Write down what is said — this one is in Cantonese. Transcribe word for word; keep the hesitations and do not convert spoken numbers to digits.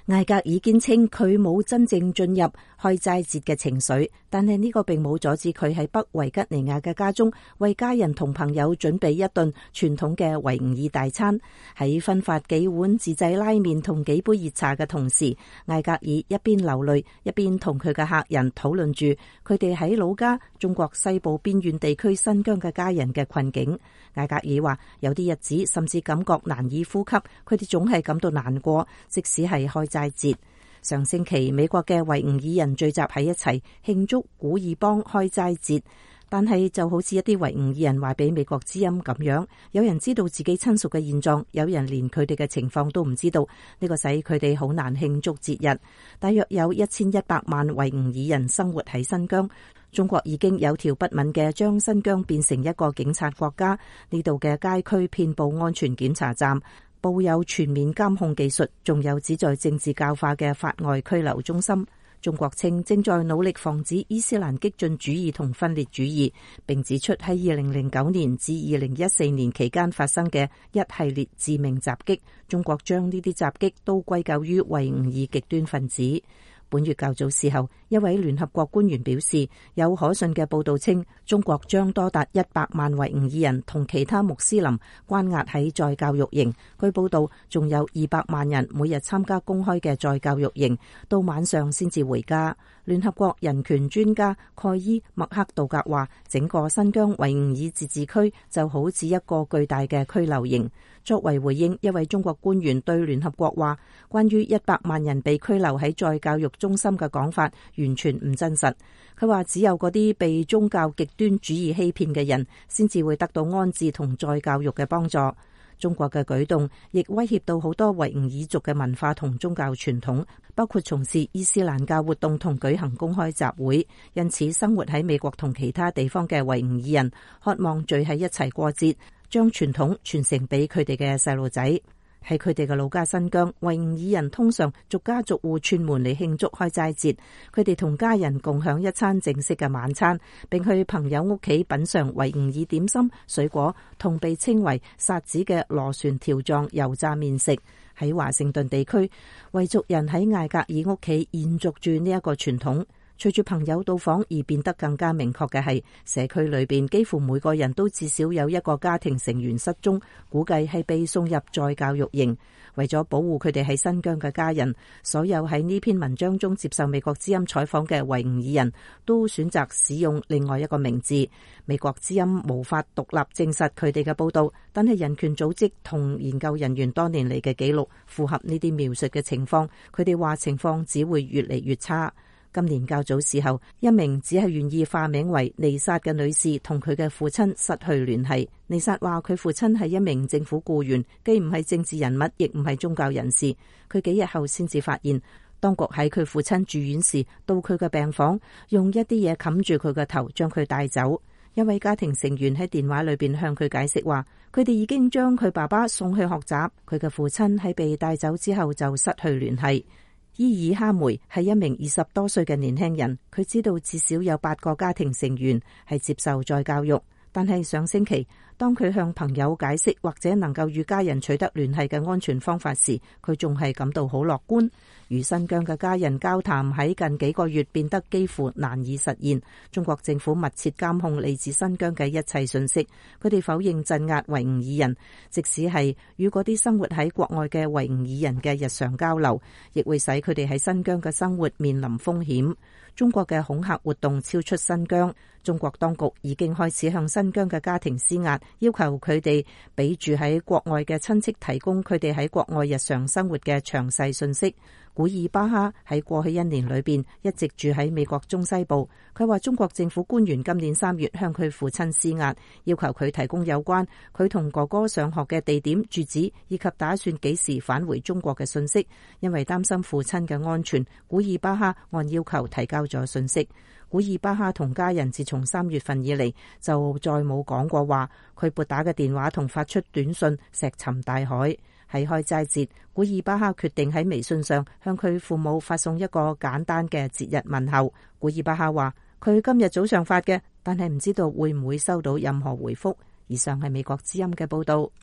艾格爾堅稱佢冇真正進入開齋節嘅情緒，但係呢個並冇阻止佢喺北維吉尼亞嘅家中為家人同朋友準備一頓傳統嘅維吾爾大餐。喺分發幾碗自製拉麵同幾杯熱茶嘅同時，艾格爾一邊流淚，一邊同佢嘅客人討論住佢哋喺老家中國西部邊遠地區新疆嘅家人嘅困境。艾格爾話有啲日子甚至感覺難以呼吸，佢哋總係感到難過，即使係開齋節。上星期美國嘅維吾爾人聚集喺一齊慶祝古爾邦開齋節，但係就好似一啲維吾爾人話俾美國之音咁樣，有人知道自己親屬嘅現狀，有人連佢哋嘅情況都唔知道，呢個使佢哋好難慶祝節日。大約有一千一百萬維吾爾人生活喺新疆，中國已經有條不紊嘅將新疆變成一個警察國家，呢度嘅街區遍佈安全檢查站，佈有全面監控技術，仲有旨在政治教化嘅法外拘留中心。中國稱正在努力防止伊斯蘭激進主義同分裂主義，並指出喺二零零九年至二零一四年期間發生嘅一系列致命襲擊，中國將呢啲襲擊都歸咎於維吾爾極端分子。本月較早時候，一位聯合國官員表示，有可信嘅報道稱，中國將多達一百萬維吾爾人同其他穆斯林關押喺再教育營。據報道，仲有二百萬人每日參加公開嘅再教育營，到晚上先至回家。聯合國人權專家蓋伊麥克道格話，整個新疆維吾爾自治區就好似一個巨大嘅拘留營。作為回應，一位中國官員對聯合國話，關於一百萬人被拘留喺再教育中心嘅講法完全唔真實。佢話只有嗰啲被宗教極端主義欺騙嘅人先至會得到安置同再教育嘅幫助。中國嘅舉動亦威脅到好多維吾爾族嘅文化同宗教傳統，包括從事伊斯蘭教活動同舉行公開集會。因此，生活喺美國同其他地方嘅維吾爾人渴望聚喺一齊過節，將傳統傳承俾佢哋嘅細路仔。喺佢哋嘅老家新疆，維吾爾人通常逐家逐戶串門嚟慶祝開齋節，佢哋同家人共享一餐正式嘅晚餐，並去朋友屋企品嘗維吾爾點心、水果同被稱為薩子嘅螺旋條狀油炸麵食。喺華盛頓地區，維族人喺艾格爾屋企延續住呢一個傳統。隨住朋友到訪而變得更加明確嘅係，社區裏邊幾乎每個人都至少有一個家庭成員失蹤，估計係被送入再教育營。為咗保護佢哋喺新疆嘅家人，所有喺呢篇文章中接受美國之音採訪嘅維吾爾人都選擇使用另外一個名字。美國之音無法獨立證實佢哋嘅報道，但係人權組織同研究人員多年嚟嘅記錄符合呢啲描述嘅情況。佢哋話情況只會越嚟越差。今年較早時候，一名只係願意化名為尼薩嘅女士同佢嘅父親失去聯繫。尼薩話佢父親係一名政府僱員，既唔係政治人物，亦唔係宗教人士。佢幾日後先至發現，當局喺佢父親住院時到佢嘅病房，用一啲嘢冚住佢嘅頭，將佢帶走。一位家庭成員喺電話裏邊向佢解釋話，佢哋已經將佢爸爸送去學習，佢嘅父親喺被帶走之後就失去聯繫。伊爾哈梅係一名二十多歲嘅年輕人，佢知道至少有八個家庭成員係接受再教育，但係上星期當佢向朋友解釋或者能夠與家人取得聯繫嘅安全方法時，佢仲係感到好樂觀。與新疆嘅家人交談喺近幾個月變得幾乎難以實現。中國政府密切監控嚟自新疆嘅一切信息，佢哋否認鎮壓維吾爾人，即使係與嗰啲生活喺國外嘅維吾爾人嘅日常交流，亦會使佢哋喺新疆嘅生活面臨風險。中國嘅恐嚇活動超出新疆，中國當局已經開始向新疆嘅家庭施壓，要求佢哋俾住喺國外嘅親戚提供佢哋喺國外日常生活嘅詳細信息。古爾巴哈喺過去一年裏邊一直住喺美國中西部。佢話中國政府官員今年三月向佢父親施壓，要求佢提供有關佢同哥哥上學嘅地點、住址以及打算幾時返回中國嘅信息。因為擔心父親嘅安全，古爾巴哈按要求提交咗信息。古爾巴哈同家人自從三月份以嚟就再冇講過話，佢撥打嘅電話同發出短信石沉大海。喺開齋節，古爾巴哈決定喺微信上向佢父母發送一個簡單嘅節日問候。古爾巴哈話佢今日早上發嘅，但係唔知道會唔會收到任何回覆。以上係美國之音嘅報道。